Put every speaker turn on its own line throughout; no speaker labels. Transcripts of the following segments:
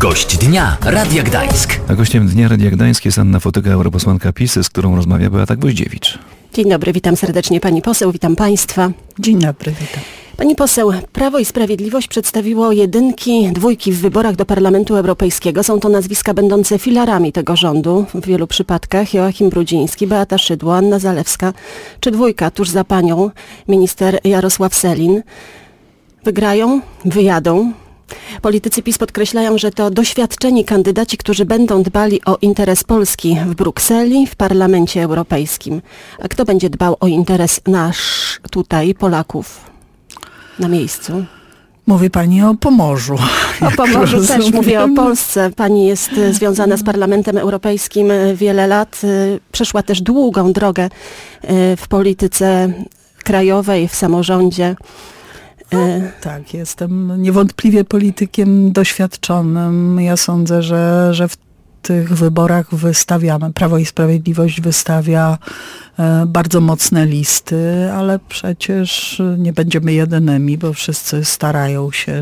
Gość dnia Radia Gdańsk.
A gościem dnia Radia Gdańsk jest Anna Fotyga, europosłanka PiS, z którą rozmawia Beata Gwoździewicz.
Dzień dobry, witam serdecznie pani poseł, witam państwa.
Dzień dobry, witam.
Pani poseł, Prawo i Sprawiedliwość przedstawiło jedynki, dwójki w wyborach do Parlamentu Europejskiego. Są to nazwiska będące filarami tego rządu w wielu przypadkach. Joachim Brudziński, Beata Szydło, Anna Zalewska, czy dwójka tuż za panią, minister Jarosław Sellin. Wygrają, wyjadą. Politycy PiS podkreślają, że to doświadczeni kandydaci, którzy będą dbali o interes Polski w Brukseli, w Parlamencie Europejskim. A kto będzie dbał o interes nasz tutaj, Polaków, na miejscu?
Mówi pani o Pomorzu.
O Pomorzu też mówię, o Polsce. Pani jest związana z Parlamentem Europejskim wiele lat. Przeszła też długą drogę w polityce krajowej, w samorządzie.
Tak, jestem niewątpliwie politykiem doświadczonym. Ja sądzę, że w tych wyborach Prawo i Sprawiedliwość wystawia bardzo mocne listy, ale przecież nie będziemy jedynymi, bo wszyscy starają się,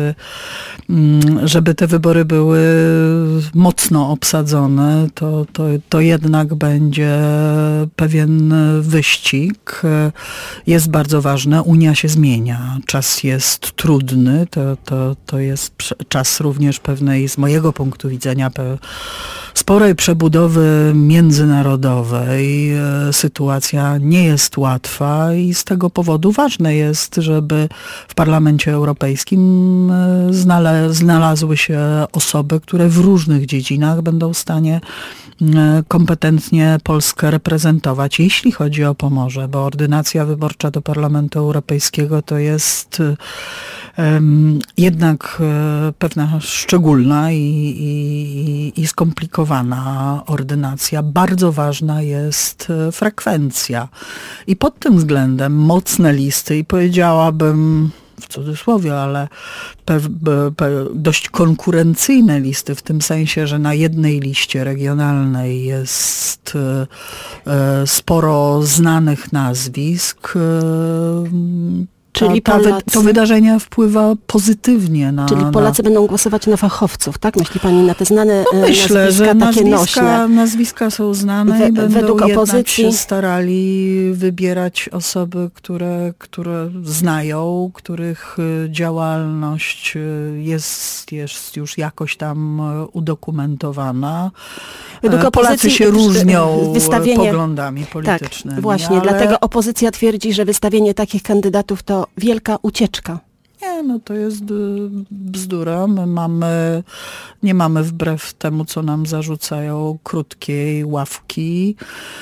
żeby te wybory były mocno obsadzone. To jednak będzie pewien wyścig. Jest bardzo ważne. Unia się zmienia. Czas jest trudny. To jest czas również pewnej, z mojego punktu widzenia, sporej przebudowy międzynarodowej. Sytuacja nie jest łatwa i z tego powodu ważne jest, żeby w Parlamencie Europejskim znalazły się osoby, które w różnych dziedzinach będą w stanie kompetentnie Polskę reprezentować, jeśli chodzi o Pomorze, bo ordynacja wyborcza do Parlamentu Europejskiego to jest jednak pewna szczególna i skomplikowana ordynacja. Bardzo ważna jest frekwencja. I pod tym względem mocne listy i powiedziałabym, w cudzysłowie, ale dość konkurencyjne listy, w tym sensie, że na jednej liście regionalnej jest sporo znanych nazwisk.
Czyli
to wydarzenie wpływa pozytywnie na...
Czyli Polacy będą głosować na fachowców, tak? Myśli pani na te znane
myślę,
nazwiska,
że
takie nośne?
Nazwiska są znane i będą
według
jednak
opozycji
się starali wybierać osoby, które znają, których działalność jest już jakoś tam udokumentowana.
Według
Polacy się różnią
wystawienie
poglądami politycznymi.
Tak, właśnie. Dlatego opozycja twierdzi, że wystawienie takich kandydatów to wielka ucieczka.
Nie, to jest bzdura. My nie mamy, wbrew temu, co nam zarzucają, krótkiej ławki.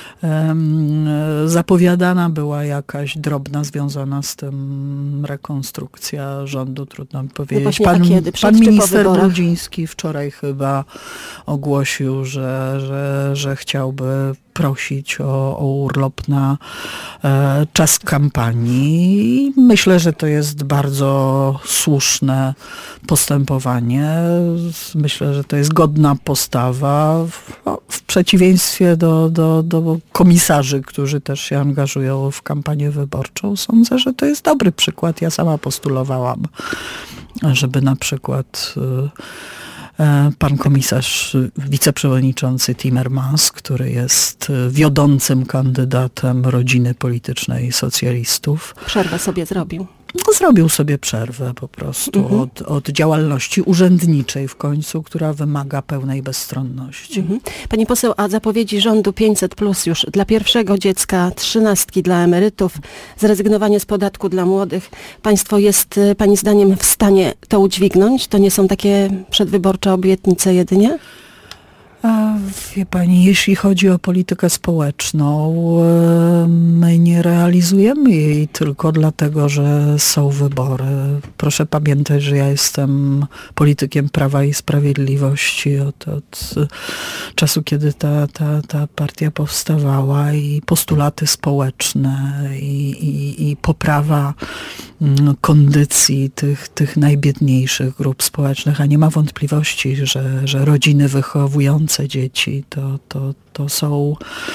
Zapowiadana była jakaś drobna związana z tym rekonstrukcja rządu, trudno mi powiedzieć. Pan minister Brudziński wczoraj chyba ogłosił, że chciałby prosić o urlop na czas kampanii. Myślę, że to jest bardzo słuszne postępowanie. Myślę, że to jest godna postawa w przeciwieństwie do komisarzy, którzy też się angażują w kampanię wyborczą. Sądzę, że to jest dobry przykład. Ja sama postulowałam, żeby na przykład pan komisarz, wiceprzewodniczący Timmermans, który jest wiodącym kandydatem rodziny politycznej socjalistów.
Przerwę sobie zrobił.
Zrobił sobie przerwę po prostu od działalności urzędniczej w końcu, która wymaga pełnej bezstronności.
Pani poseł, a zapowiedzi rządu 500+ już dla pierwszego dziecka, 13 dla emerytów, zrezygnowanie z podatku dla młodych. Państwo jest pani zdaniem w stanie to udźwignąć? To nie są takie przedwyborcze obietnice jedynie?
Wie pani, jeśli chodzi o politykę społeczną, my nie realizujemy jej tylko dlatego, że są wybory. Proszę pamiętać, że ja jestem politykiem Prawa i Sprawiedliwości od czasu, kiedy ta partia powstawała i postulaty społeczne i poprawa kondycji tych najbiedniejszych grup społecznych, a nie ma wątpliwości, że rodziny wychowujące ręce dzieci. To są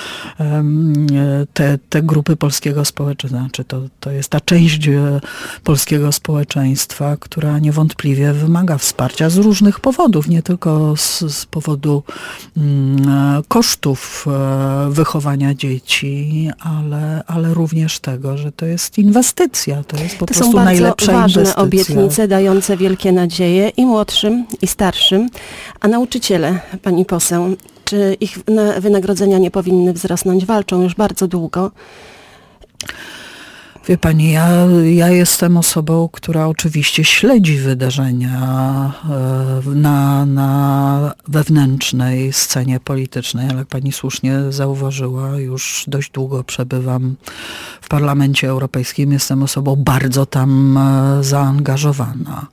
te grupy polskiego społeczeństwa, znaczy to jest ta część polskiego społeczeństwa, która niewątpliwie wymaga wsparcia z różnych powodów, nie tylko z powodu kosztów wychowania dzieci, ale również tego, że to jest inwestycja, to jest po prostu najlepsza inwestycja.
To są bardzo ważne obietnice dające wielkie nadzieje i młodszym, i starszym, a nauczyciele, pani poseł, czy ich wynagrodzenia nie powinny wzrosnąć? Walczą już bardzo długo.
Wie pani, ja jestem osobą, która oczywiście śledzi wydarzenia na wewnętrznej scenie politycznej, ale jak pani słusznie zauważyła, już dość długo przebywam w Parlamencie Europejskim. Jestem osobą bardzo tam zaangażowana.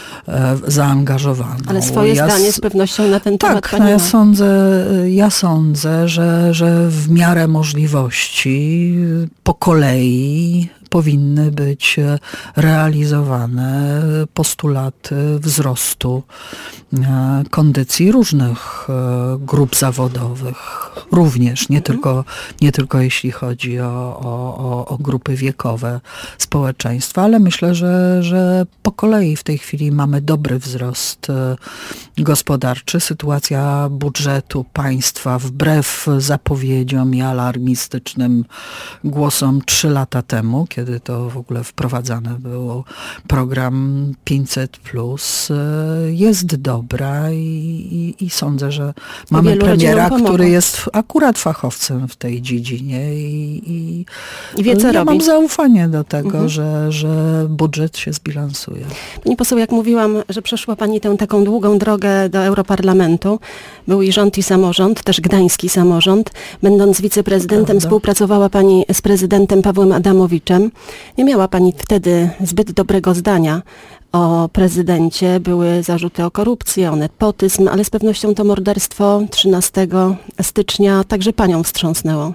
Ale swoje zdanie z pewnością na ten temat pani ma.
Ja sądzę, że w miarę możliwości po kolei powinny być realizowane postulaty wzrostu kondycji różnych grup zawodowych. Również, nie tylko jeśli chodzi o grupy wiekowe społeczeństwa, ale myślę, że po kolei w tej chwili mamy dobry wzrost gospodarczy. Sytuacja budżetu państwa wbrew zapowiedziom i alarmistycznym głosom 3 lata temu, kiedy to w ogóle wprowadzany był program 500+, jest dobra i sądzę, że mamy premiera, który jest akurat fachowcem w tej dziedzinie i wie, co robi. Mam zaufanie do tego, że budżet się zbilansuje.
Pani poseł, jak mówiłam, że przeszła pani tę taką długą drogę do Europarlamentu, był i rząd, i samorząd, też gdański samorząd. Będąc wiceprezydentem, współpracowała pani z prezydentem Pawłem Adamowiczem. Nie miała pani wtedy zbyt dobrego zdania o prezydencie. Były zarzuty o korupcję, o nepotyzm, ale z pewnością to morderstwo 13 stycznia także panią wstrząsnęło.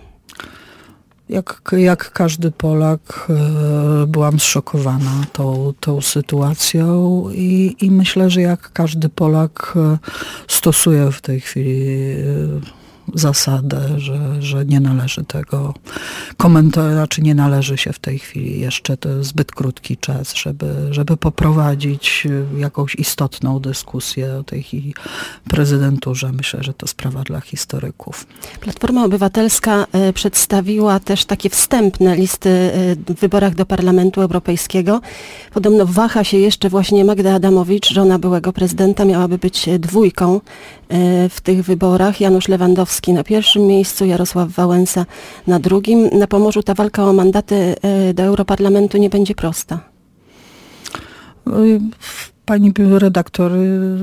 Jak każdy Polak byłam zszokowana tą sytuacją i myślę, że jak każdy Polak stosuje w tej chwili zasadę, że nie należy tego komentować, znaczy nie należy się w tej chwili jeszcze, to jest zbyt krótki czas, żeby poprowadzić jakąś istotną dyskusję o tej prezydenturze. Myślę, że to sprawa dla historyków.
Platforma Obywatelska przedstawiła też takie wstępne listy w wyborach do Parlamentu Europejskiego. Podobno waha się jeszcze właśnie Magda Adamowicz, żona byłego prezydenta, miałaby być dwójką w tych wyborach. Janusz Lewandowski na pierwszym miejscu, Jarosław Wałęsa na drugim. Na Pomorzu ta walka o mandaty do Europarlamentu nie będzie
Pani redaktor,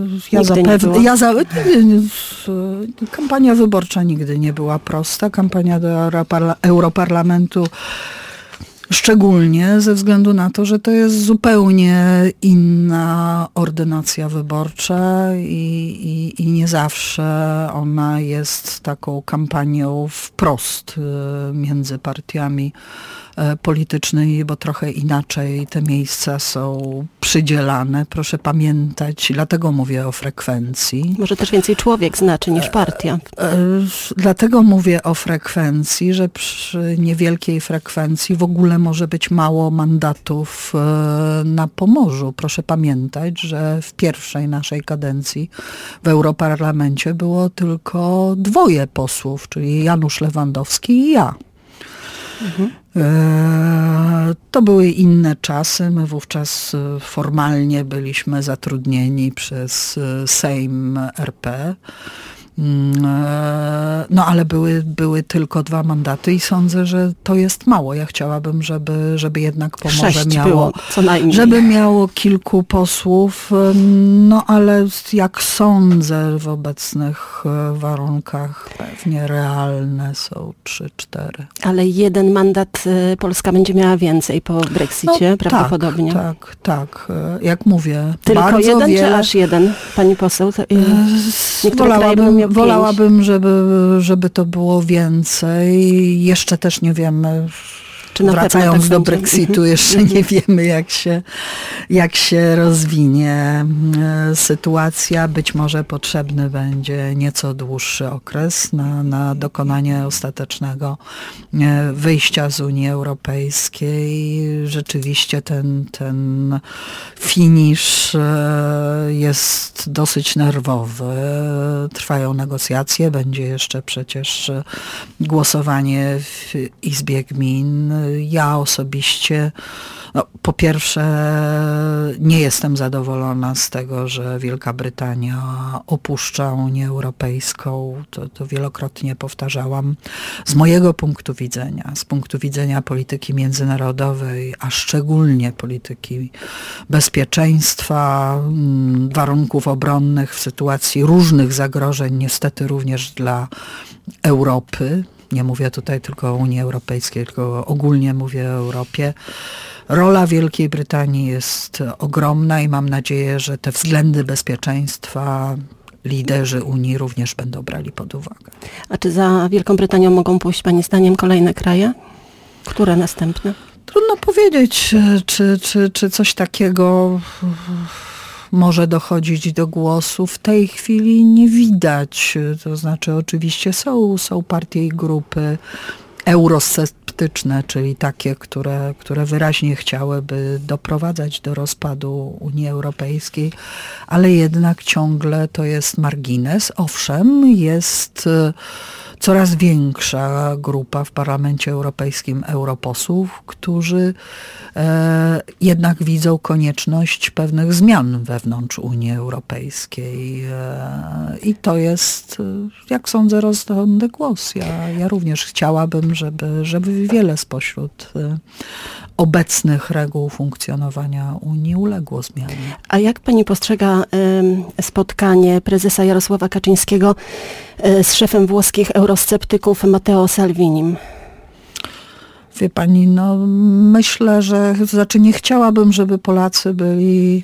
kampania wyborcza nigdy nie była prosta. Kampania do Europarlamentu szczególnie ze względu na to, że to jest zupełnie inna ordynacja wyborcza i nie zawsze ona jest taką kampanią wprost między partiami politycznymi, bo trochę inaczej te miejsca są przydzielane. Proszę pamiętać, dlatego mówię o frekwencji.
Może też więcej człowiek znaczy niż partia.
Dlatego mówię o frekwencji, że przy niewielkiej frekwencji w ogóle może być mało mandatów na Pomorzu. Proszę pamiętać, że w pierwszej naszej kadencji w Europarlamencie było tylko 2 posłów, czyli Janusz Lewandowski i ja. To były inne czasy. My wówczas formalnie byliśmy zatrudnieni przez Sejm RP. No ale były tylko 2 mandaty i sądzę, że to jest mało. Ja chciałabym, żeby jednak Pomorze miało,
co najmniej.
Żeby miało kilku posłów, no ale jak sądzę w obecnych warunkach pewnie realne są 3-4.
Ale 1 mandat Polska będzie miała więcej po Brexicie, prawdopodobnie.
Tak. Jak mówię,
tylko
bardzo
1
wiele...
czy aż 1, pani poseł? Niektóre kraje będą miały 5.
Wolałabym, żeby to było więcej. Jeszcze też nie wiemy, wracając do Brexitu, jeszcze nie wiemy, jak się rozwinie sytuacja. Być może potrzebny będzie nieco dłuższy okres na dokonanie ostatecznego wyjścia z Unii Europejskiej. Rzeczywiście ten finisz jest dosyć nerwowy. Trwają negocjacje, będzie jeszcze przecież głosowanie w Izbie Gmin. Ja osobiście, po pierwsze, nie jestem zadowolona z tego, że Wielka Brytania opuszcza Unię Europejską. To wielokrotnie powtarzałam. Z mojego punktu widzenia, z punktu widzenia polityki międzynarodowej, a szczególnie polityki bezpieczeństwa, warunków obronnych w sytuacji różnych zagrożeń, niestety również dla Europy. Nie mówię tutaj tylko o Unii Europejskiej, tylko ogólnie mówię o Europie. Rola Wielkiej Brytanii jest ogromna i mam nadzieję, że te względy bezpieczeństwa liderzy Unii również będą brali pod uwagę.
A czy za Wielką Brytanią mogą pójść Pani zdaniem kolejne kraje? Które następne?
Trudno powiedzieć, czy coś takiego może dochodzić do głosu. W tej chwili nie widać. To znaczy oczywiście są partie i grupy eurosceptyczne, czyli takie, które wyraźnie chciałyby doprowadzać do rozpadu Unii Europejskiej, ale jednak ciągle to jest margines. Owszem, jest coraz większa grupa w Parlamencie Europejskim europosłów, którzy jednak widzą konieczność pewnych zmian wewnątrz Unii Europejskiej. I to jest, jak sądzę, rozsądny głos. Ja również chciałabym, żeby wiele spośród obecnych reguł funkcjonowania Unii uległo zmianie.
A jak pani postrzega spotkanie prezesa Jarosława Kaczyńskiego z szefem włoskich eurosceptyków Matteo Salvinim?
Wie pani, myślę, że nie chciałabym, żeby Polacy byli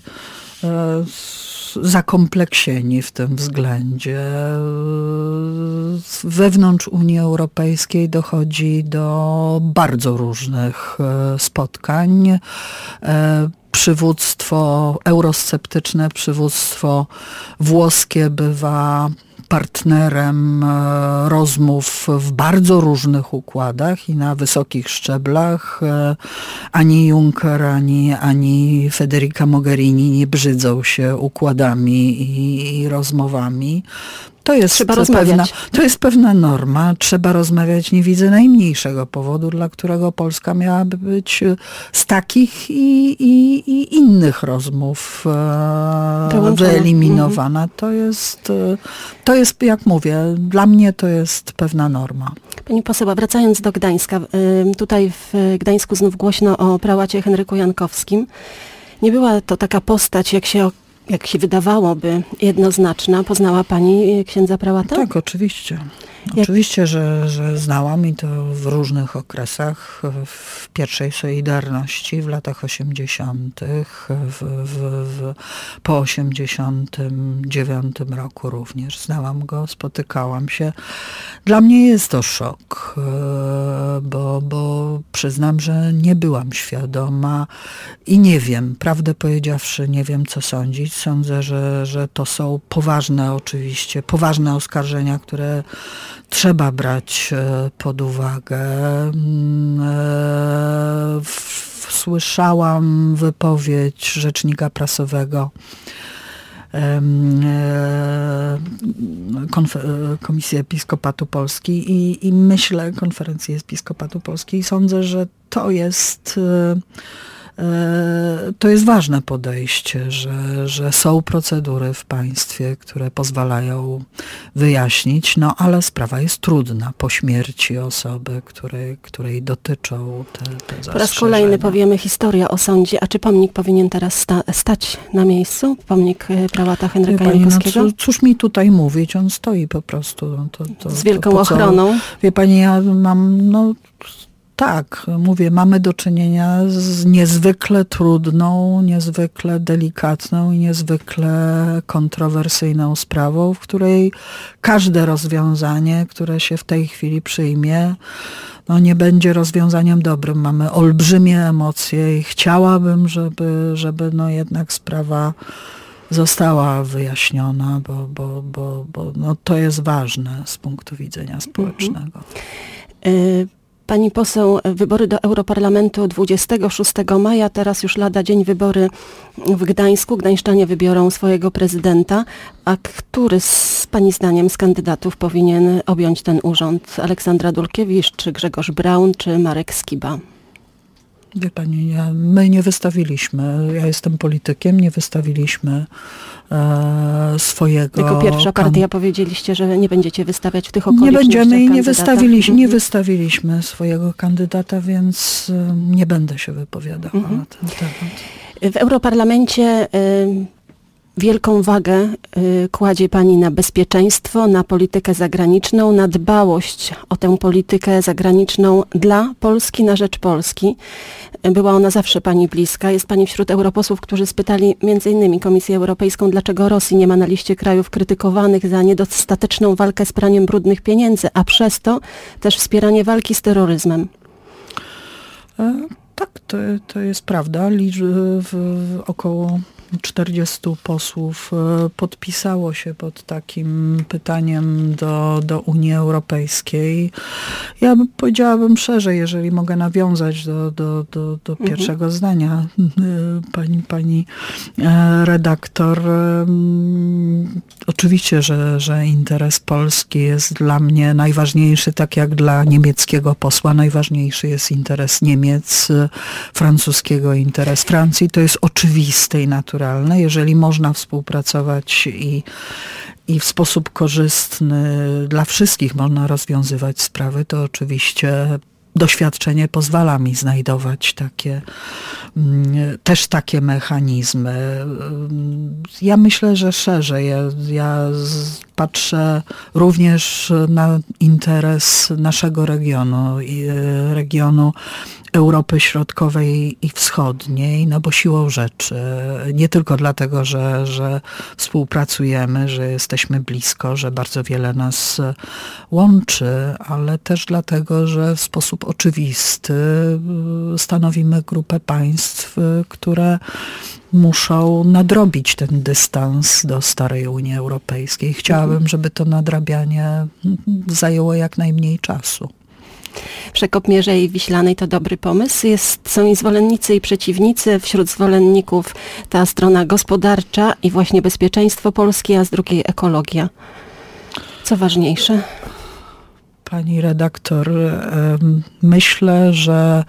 zakompleksieni w tym względzie. Wewnątrz Unii Europejskiej dochodzi do bardzo różnych spotkań. Przywództwo eurosceptyczne, przywództwo włoskie bywa partnerem rozmów w bardzo różnych układach i na wysokich szczeblach. Ani Juncker, ani Federica Mogherini nie brzydzą się układami i rozmowami. To jest pewna norma. Trzeba rozmawiać. Nie widzę najmniejszego powodu, dla którego Polska miałaby być z takich i innych rozmów wyeliminowana. To jest, jak mówię, dla mnie to jest pewna norma.
Pani poseł, a wracając do Gdańska. Tutaj w Gdańsku znów głośno o prałacie Henryku Jankowskim. Nie była to taka postać, jak się wydawałoby, jednoznaczna. Poznała pani księdza prałata?
Tak, oczywiście. Oczywiście, że znałam i to w różnych okresach. W pierwszej Solidarności w latach 80., po 89 roku również. Znałam go, spotykałam się. Dla mnie jest to szok, bo przyznam, że nie byłam świadoma i nie wiem, prawdę powiedziawszy, nie wiem co sądzić. Sądzę, że to są poważne oskarżenia, które trzeba brać pod uwagę. Słyszałam wypowiedź rzecznika prasowego Komisji Episkopatu Polski i myślę, Konferencji Episkopatu Polski i sądzę, że to jest ważne podejście, że są procedury w państwie, które pozwalają wyjaśnić, ale sprawa jest trudna po śmierci osoby, której dotyczą te zastrzeżenia.
Po raz kolejny powiemy historię o sądzie. A czy pomnik powinien teraz stać na miejscu? Pomnik prałata Henryka Jankowskiego?
Cóż mi tutaj mówić? On stoi po prostu.
Z wielką ochroną.
Wie pani, ja mam Tak, mówię, mamy do czynienia z niezwykle trudną, niezwykle delikatną i niezwykle kontrowersyjną sprawą, w której każde rozwiązanie, które się w tej chwili przyjmie, nie będzie rozwiązaniem dobrym. Mamy olbrzymie emocje i chciałabym, żeby jednak sprawa została wyjaśniona, bo to jest ważne z punktu widzenia społecznego.
Pani poseł, wybory do Europarlamentu 26 maja, teraz już lada dzień wybory w Gdańsku. Gdańszczanie wybiorą swojego prezydenta. A który pani zdaniem z kandydatów powinien objąć ten urząd? Aleksandra Dulkiewicz, czy Grzegorz Braun, czy Marek Skiba?
Wie pani, my nie wystawiliśmy, ja jestem politykiem, nie wystawiliśmy swojego...
Jako pierwsza partia powiedzieliście, że nie będziecie wystawiać w tych okolicznościach
Nie będziemy i
kandydata.
nie wystawiliśmy swojego kandydata, więc nie będę się wypowiadała na ten temat.
W Europarlamencie wielką wagę kładzie pani na bezpieczeństwo, na politykę zagraniczną, na dbałość o tę politykę zagraniczną dla Polski, na rzecz Polski. Była ona zawsze pani bliska. Jest pani wśród europosłów, którzy spytali m.in. Komisję Europejską, dlaczego Rosji nie ma na liście krajów krytykowanych za niedostateczną walkę z praniem brudnych pieniędzy, a przez to też wspieranie walki z terroryzmem.
Tak, to jest prawda. Około 40 posłów podpisało się pod takim pytaniem do Unii Europejskiej. Ja powiedziałabym szerzej, jeżeli mogę nawiązać do pierwszego zdania pani redaktor. Oczywiście, że interes Polski jest dla mnie najważniejszy, tak jak dla niemieckiego posła. Najważniejszy jest interes Niemiec, francuskiego interes Francji. To jest oczywiste i naturalne. Jeżeli można współpracować i w sposób korzystny dla wszystkich można rozwiązywać sprawy, to oczywiście doświadczenie pozwala mi znajdować też takie mechanizmy. Ja myślę, że szerzej. Ja patrzę również na interes naszego regionu, regionu Europy Środkowej i Wschodniej, bo siłą rzeczy. Nie tylko dlatego, że współpracujemy, że jesteśmy blisko, że bardzo wiele nas łączy, ale też dlatego, że w sposób oczywisty stanowimy grupę państw, które muszą nadrobić ten dystans do starej Unii Europejskiej. Chciałabym, żeby to nadrabianie zajęło jak najmniej czasu.
Przekop Mierzei Wiślanej to dobry pomysł. Są i zwolennicy, i przeciwnicy. Wśród zwolenników ta strona gospodarcza i właśnie bezpieczeństwo Polski, a z drugiej ekologia. Co ważniejsze?
Pani redaktor, myślę, że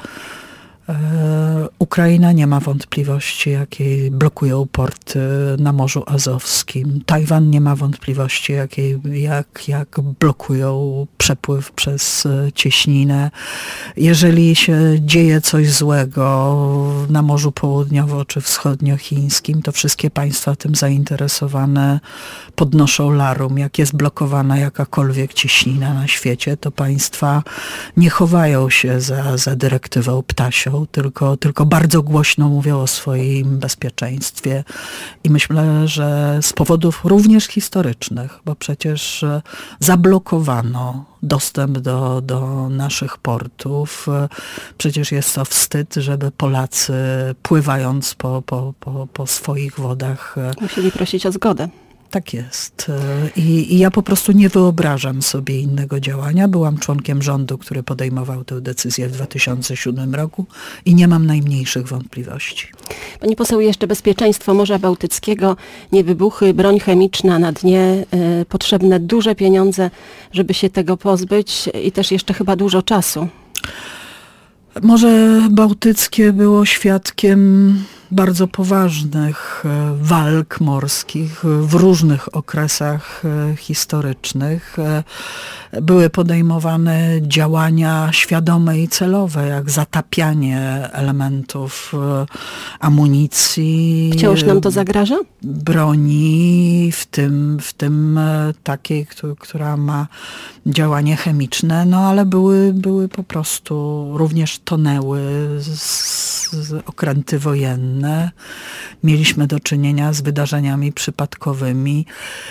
Ukraina nie ma wątpliwości, jakie blokują porty na Morzu Azowskim. Tajwan nie ma wątpliwości, jak blokują przepływ przez cieśninę. Jeżeli się dzieje coś złego na Morzu Południowo- czy Wschodniochińskim, to wszystkie państwa tym zainteresowane podnoszą larum. Jak jest blokowana jakakolwiek cieśnina na świecie, to państwa nie chowają się za dyrektywą ptasią, tylko bardzo głośno mówią o swoim bezpieczeństwie i myślę, że z powodów również historycznych, bo przecież zablokowano dostęp do naszych portów. Przecież jest to wstyd, żeby Polacy pływając po swoich wodach
musieli prosić o zgodę.
Tak jest. I ja po prostu nie wyobrażam sobie innego działania. Byłam członkiem rządu, który podejmował tę decyzję w 2007 roku i nie mam najmniejszych wątpliwości.
Pani poseł, jeszcze bezpieczeństwo Morza Bałtyckiego, niewybuchy, broń chemiczna na dnie, potrzebne duże pieniądze, żeby się tego pozbyć i też jeszcze chyba dużo czasu.
Morze Bałtyckie było świadkiem bardzo poważnych walk morskich w różnych okresach historycznych. Były podejmowane działania świadome i celowe, jak zatapianie elementów amunicji.
Wciąż nam to zagraża?
Broni, w tym takiej, która ma działanie chemiczne, no ale były po prostu, również tonęły okręty wojenne. Mieliśmy do czynienia z wydarzeniami przypadkowymi.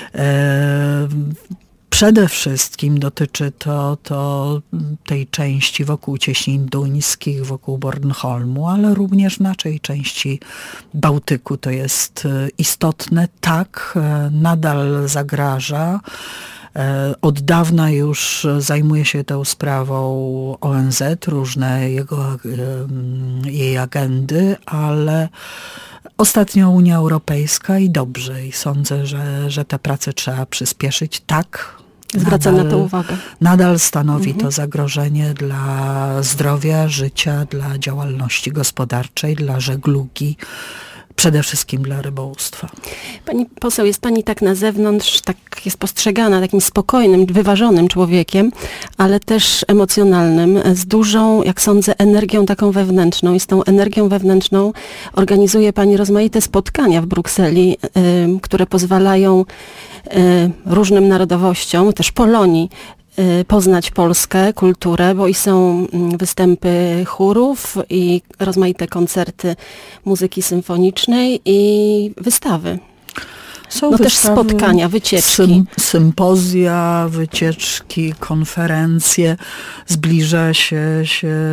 Przede wszystkim dotyczy to tej części wokół Cieśnin Duńskich, wokół Bornholmu, ale również w naszej części Bałtyku to jest istotne. Tak, nadal zagraża. Od dawna już zajmuje się tą sprawą ONZ, różne jej agendy, ale ostatnio Unia Europejska i dobrze. I sądzę, że te prace trzeba przyspieszyć. Tak.
Zwraca na to uwagę.
Nadal stanowi to zagrożenie dla zdrowia, życia, dla działalności gospodarczej, dla żeglugi. Przede wszystkim dla rybołówstwa.
Pani poseł, jest pani tak na zewnątrz, tak jest postrzegana takim spokojnym, wyważonym człowiekiem, ale też emocjonalnym, z dużą, jak sądzę, energią taką wewnętrzną. I z tą energią wewnętrzną organizuje pani rozmaite spotkania w Brukseli, które pozwalają różnym narodowościom, też Polonii, poznać Polskę, kulturę, bo i są występy chórów i rozmaite koncerty muzyki symfonicznej i wystawy.
Są
no też spotkania, wycieczki.
Sympozja, wycieczki, konferencje. Zbliża się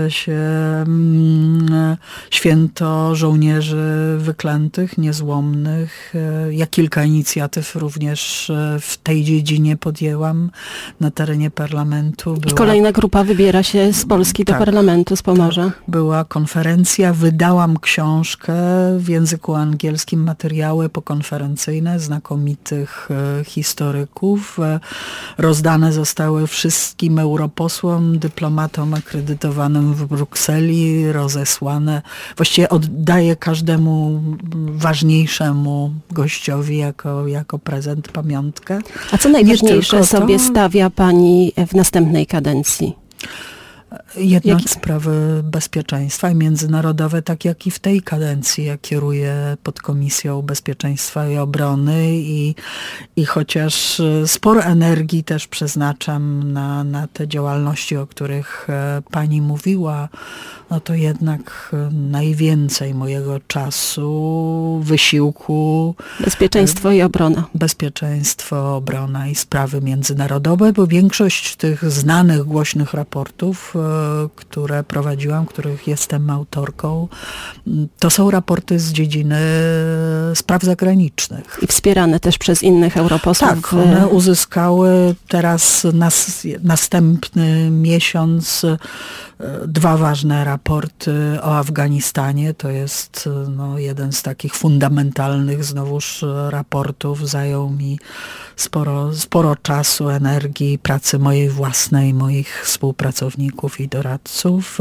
święto żołnierzy wyklętych, niezłomnych. Ja kilka inicjatyw również w tej dziedzinie podjęłam na terenie parlamentu.
I kolejna grupa wybiera się z Polski do parlamentu, z Pomorza.
Tak, była konferencja, wydałam książkę w języku angielskim, materiały pokonferencyjne znakomitych historyków. Rozdane zostały wszystkim europosłom, dyplomatom akredytowanym w Brukseli, rozesłane. Właściwie oddaję każdemu ważniejszemu gościowi jako prezent, pamiątkę.
A co najważniejsze sobie stawia pani w następnej kadencji?
Jednak sprawy bezpieczeństwa i międzynarodowe, tak jak i w tej kadencji. Ja kieruję podkomisją bezpieczeństwa i obrony i chociaż sporo energii też przeznaczam na te działalności, o których pani mówiła, no to jednak najwięcej mojego czasu, wysiłku.
Bezpieczeństwo i obrona.
Bezpieczeństwo, obrona i sprawy międzynarodowe, bo większość tych znanych, głośnych raportów, które prowadziłam, których jestem autorką, to są raporty z dziedziny spraw zagranicznych.
I wspierane też przez innych europosłów.
Tak, one uzyskały teraz następny miesiąc 2 ważne raporty o Afganistanie. To jest jeden z takich fundamentalnych znowuż raportów. Zajął mi sporo czasu, energii, pracy mojej własnej, moich współpracowników i doradców.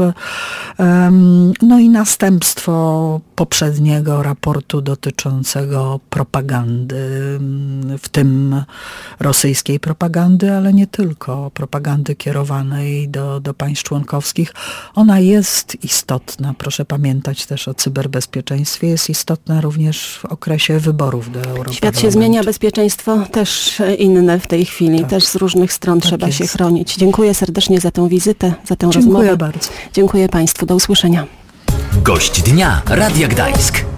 No i następstwo poprzedniego raportu dotyczącego propagandy, w tym rosyjskiej propagandy, ale nie tylko, propagandy kierowanej do państw członkowskich. Ona jest istotna, proszę pamiętać też o cyberbezpieczeństwie, jest istotna również w okresie wyborów do Europarlamentu.
Świat się zmienia, bezpieczeństwo też inne w tej chwili,
tak.
Też z różnych stron trzeba się chronić. Dziękuję serdecznie za tę wizytę, za tę rozmowę.
Dziękuję bardzo.
Dziękuję Państwu, do usłyszenia.
Gość dnia Radia Gdańsk.